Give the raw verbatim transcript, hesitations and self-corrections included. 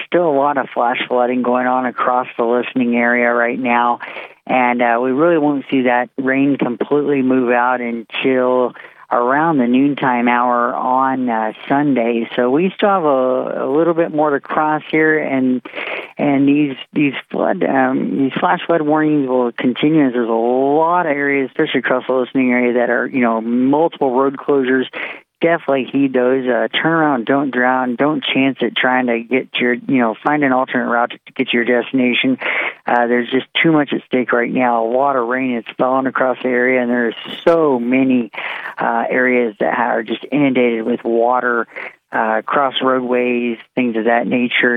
still a lot of flash flooding going on across the listening area right now, and uh, we really won't see that rain completely move out until around the noontime hour on uh, Sunday. So we still have a, a little bit more to cross here, and and these these flood um, these flash flood warnings will continue. As there's a lot of areas, especially across the listening area, that are you know multiple road closures. Definitely heed those. Uh, turn around, don't drown, don't chance it trying to get your, you know, find an alternate route to get to your destination. Uh, there's just too much at stake right now. A lot of rain is falling across the area, and there's so many uh, areas that are just inundated with water, uh, cross roadways, things of that nature.